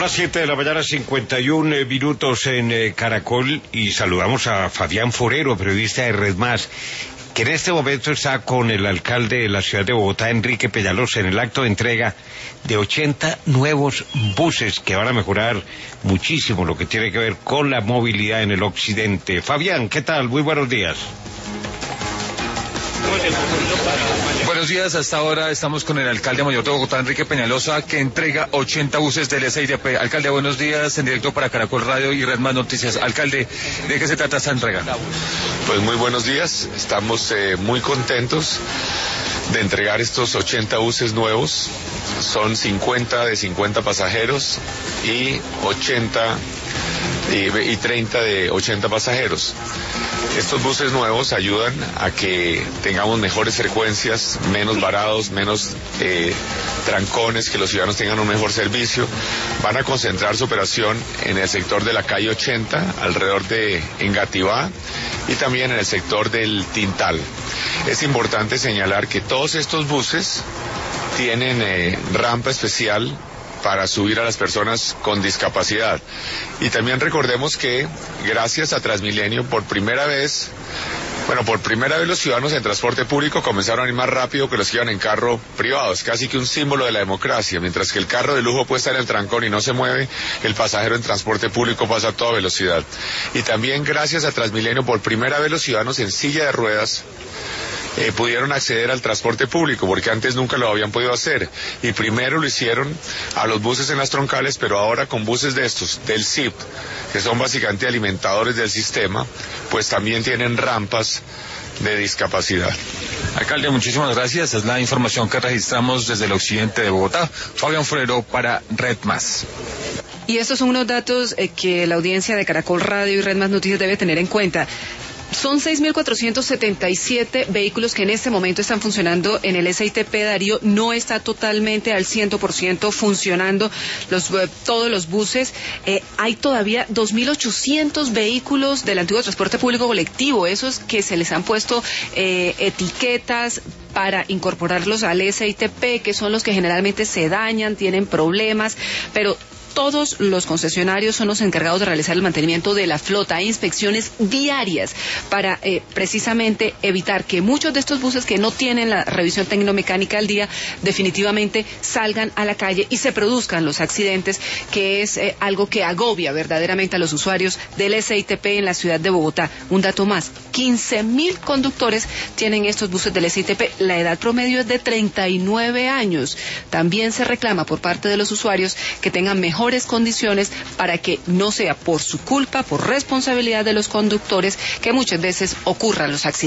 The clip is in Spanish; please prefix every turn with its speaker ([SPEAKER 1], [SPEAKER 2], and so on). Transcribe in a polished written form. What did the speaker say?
[SPEAKER 1] las 7 de la mañana, 51 minutos en Caracol, y saludamos a Fabián Forero, periodista de Red Más, que en este momento está con el alcalde de la ciudad de Bogotá, Enrique Peñalosa, en el acto de entrega de 80 nuevos buses que van a mejorar muchísimo lo que tiene que ver con la movilidad en el occidente. Fabián, ¿qué tal? Muy buenos días.
[SPEAKER 2] Buenos días, hasta ahora estamos con el alcalde mayor de Bogotá, Enrique Peñalosa, que entrega 80 buses del SITP. Alcalde, buenos días, en directo para Caracol Radio y Red Más Noticias. Alcalde, ¿de qué se trata esta entrega?
[SPEAKER 3] Pues muy buenos días, estamos muy contentos de entregar estos 80 buses nuevos. Son 50 de 50 pasajeros y 30 de 80 pasajeros. Estos buses nuevos ayudan a que tengamos mejores frecuencias, menos varados, menos trancones, que los ciudadanos tengan un mejor servicio. Van a concentrar su operación en el sector de la calle 80, alrededor de Engativá, y también en el sector del Tintal. Es importante señalar que todos estos buses tienen rampa especial para subir a las personas con discapacidad. Y también recordemos que gracias a Transmilenio, por primera vez los ciudadanos en transporte público comenzaron a ir más rápido que los que iban en carro privado. Es casi que un símbolo de la democracia. Mientras que el carro de lujo puede estar en el trancón y no se mueve, el pasajero en transporte público pasa a toda velocidad. Y también gracias a Transmilenio, por primera vez los ciudadanos en silla de ruedas pudieron acceder al transporte público, porque antes nunca lo habían podido hacer, y primero lo hicieron a los buses en las troncales, pero ahora con buses de estos, del CIP, que son básicamente alimentadores del sistema, pues también tienen rampas de discapacidad.
[SPEAKER 2] Alcalde, muchísimas gracias, es la información que registramos desde el occidente de Bogotá. Fabián Forero para Red Más.
[SPEAKER 4] Y estos son unos datos que la audiencia de Caracol Radio y Red Más Noticias debe tener en cuenta. Son 6.477 vehículos que en este momento están funcionando en el SITP. Darío, no está totalmente al 100% funcionando todos los buses. Hay todavía 2.800 vehículos del antiguo transporte público colectivo, esos que se les han puesto etiquetas para incorporarlos al SITP, que son los que generalmente se dañan, tienen problemas, pero todos los concesionarios son los encargados de realizar el mantenimiento de la flota. Hay inspecciones diarias para precisamente evitar que muchos de estos buses que no tienen la revisión tecnomecánica al día definitivamente salgan a la calle y se produzcan los accidentes, que es algo que agobia verdaderamente a los usuarios del SITP en la ciudad de Bogotá. Un dato más, 15.000 conductores tienen estos buses del SITP. La edad promedio es de 39 años. También se reclama por parte de los usuarios que tengan mejores condiciones para que no sea por su culpa, por responsabilidad de los conductores, que muchas veces ocurran los accidentes.